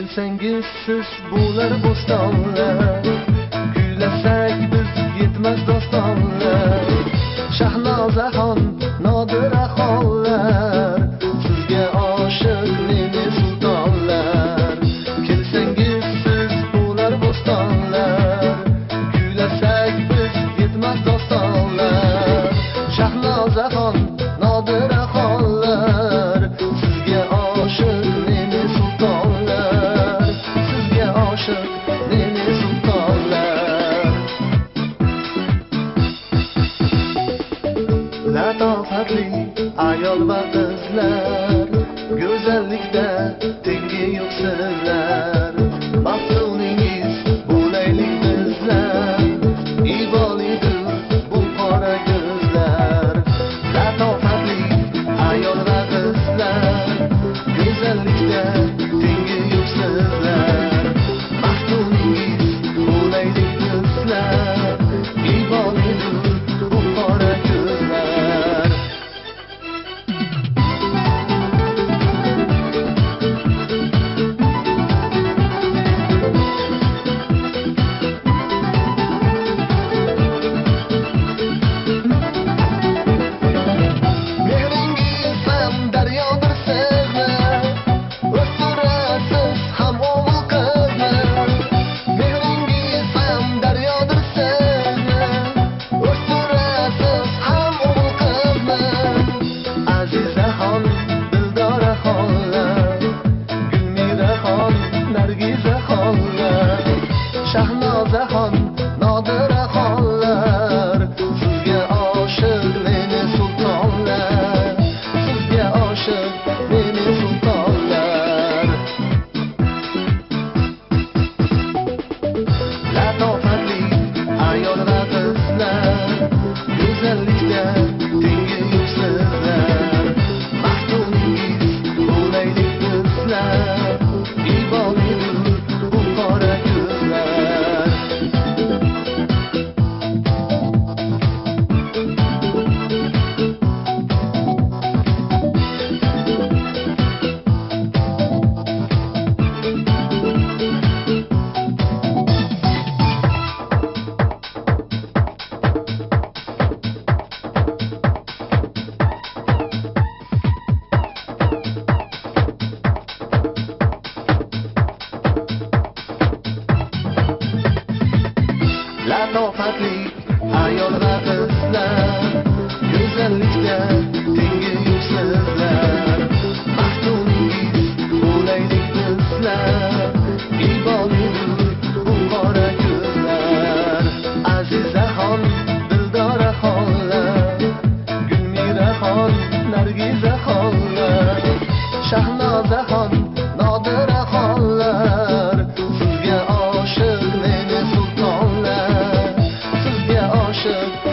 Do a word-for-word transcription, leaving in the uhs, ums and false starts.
Kelsangiz siz bular bo'stonlar, kuylasak biz yetmas dostonlar. Shahnozaxon Nodiraxonlar, sizga oshiq meni sultonlar. Kelsangiz siz bular bo'stonlar, kuylasak biz yetmas dostonlar. Shahnozaxon Nodiraxonlar, sizga oshiq meni sultonlar, sizga oshiq meni sultonlar. Latofatli ayol va qizlar, go'zallikda tengi yo'q sizlar. Maftuningiz bo'laylik bizlar, ibolidir bu qora ko'zlar. Latofatli ayol va qizlar, go'zallikda tengi yo'q sizlar. Maftuningiz bo'laylik bizlar, ibolidir bu qora ko'zlar. Mehringiz ham daryodir sizni, o'stirasiz ham o'g'il qizni. Mehringiz ham daryodir sizni, o'stirasiz ham o'g'il qizni. Azizaxon, Dildoraxonlar, Gulmiraxon, Nargizaxonlar, Shahnozaxon Nodiraxonlar, sizga oshiq meni sultonlar, sizga oshiq meni sultonlar. Latofatli ayol va qizlar, go'zallikda tengi yo'q sizlar. Maftuningiz bo'laylik bizlar, ibolidir bu qora ko'zlar. Latofatli ayol va qizlar, go'zallikda tengi yo'q sizlar. Maftuningiz bo'laylik bizlar, ibolidir bu qora ko'zlar. Azizaxon, Dildoraxonlar, Gulmiraxon, Nargizaxonlar, Shahnozaxon Nodiraxonlar, sizga oshiq meni sultonlar, sizga oshiq